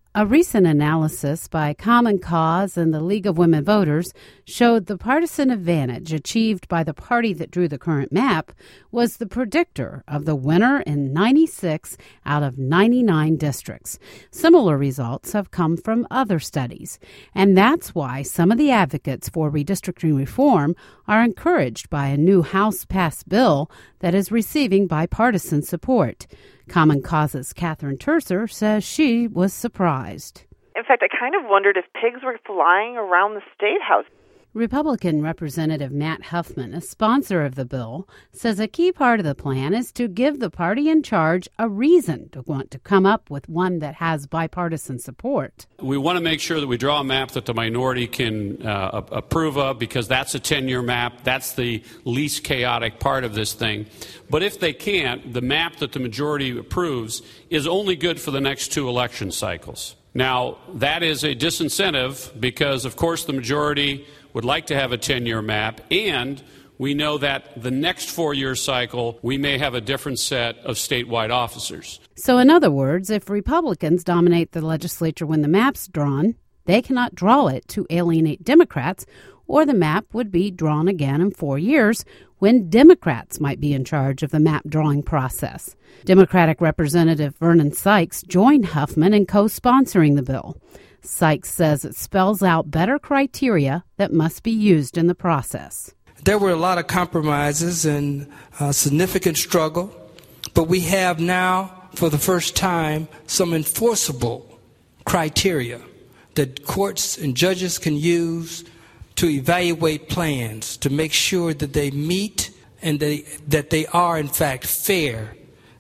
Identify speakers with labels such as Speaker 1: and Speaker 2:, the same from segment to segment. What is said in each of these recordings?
Speaker 1: A recent analysis by Common Cause and the League of Women Voters showed the partisan advantage achieved by the party that drew the current map was the predictor of the winner in 96 out of 99 districts. Similar results have come from other studies, and that's why some of the advocates for redistricting reform are encouraged by a new House-passed bill that is receiving bipartisan support. Common Cause's Catherine Terser says she was surprised.
Speaker 2: In fact, I kind of wondered if pigs were flying around the State House.
Speaker 1: Republican Representative Matt Huffman, a sponsor of the bill, says a key part of the plan is to give the party in charge a reason to want to come up with one that has bipartisan support.
Speaker 3: We want to make sure that we draw a map that the minority can approve of, because that's a 10-year map. That's the least chaotic part of this thing. But if they can't, the map that the majority approves is only good for the next 2 election cycles. Now, that is a disincentive because, of course, the majority would like to have a 10-year map, and we know that the next 4-year cycle, we may have a different set of statewide officers.
Speaker 1: So in other words, if Republicans dominate the legislature when the map's drawn, they cannot draw it to alienate Democrats, or the map would be drawn again in 4 years when Democrats might be in charge of the map drawing process. Democratic Representative Vernon Sykes joined Huffman in co-sponsoring the bill. Sykes says it spells out better criteria that must be used in the process.
Speaker 4: There were a lot of compromises and significant struggle, but we have now, for the first time, some enforceable criteria that courts and judges can use to evaluate plans, to make sure that they meet and that they are, in fact, fair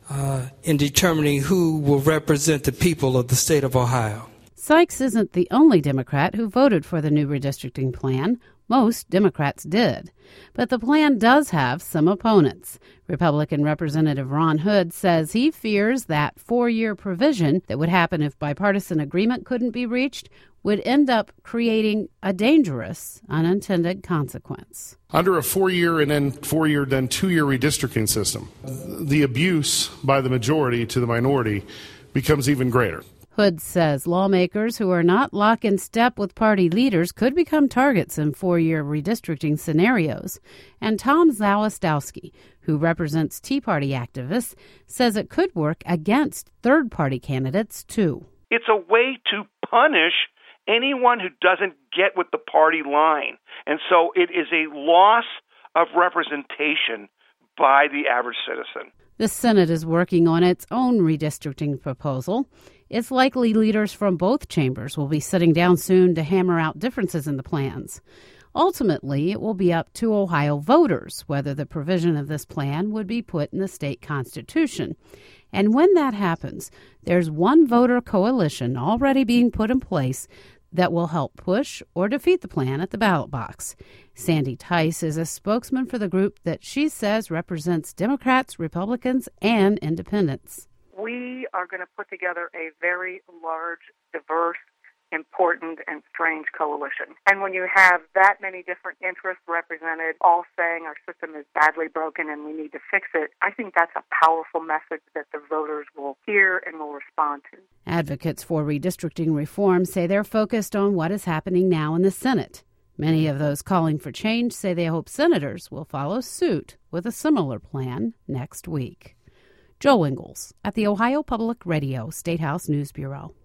Speaker 4: in determining who will represent the people of the state of Ohio.
Speaker 1: Sykes isn't the only Democrat who voted for the new redistricting plan. Most Democrats did. But the plan does have some opponents. Republican Representative Ron Hood says he fears that 4-year provision that would happen if bipartisan agreement couldn't be reached would end up creating a dangerous unintended consequence.
Speaker 5: Under a 4-year and then 4-year, then 2-year redistricting system, the abuse by the majority to the minority becomes even greater.
Speaker 1: Hood says lawmakers who are not lock in step with party leaders could become targets in 4-year redistricting scenarios. And Tom Zawistowski, who represents Tea Party activists, says it could work against third-party candidates, too.
Speaker 6: It's a way to punish anyone who doesn't get with the party line. And so it is a loss of representation by the average citizen.
Speaker 1: The Senate is working on its own redistricting proposal. It's likely leaders from both chambers will be sitting down soon to hammer out differences in the plans. Ultimately, it will be up to Ohio voters whether the provision of this plan would be put in the state constitution. And when that happens, there's one voter coalition already being put in place that will help push or defeat the plan at the ballot box. Sandy Tice is a spokesman for the group that she says represents Democrats, Republicans, and independents.
Speaker 7: We are going to put together a very large, diverse, important, and strange coalition. And when you have that many different interests represented, all saying our system is badly broken and we need to fix it, I think that's a powerful message that the voters will hear and will respond to.
Speaker 1: Advocates for redistricting reform say they're focused on what is happening now in the Senate. Many of those calling for change say they hope senators will follow suit with a similar plan next week. Joe Ingles at the Ohio Public Radio State House News Bureau.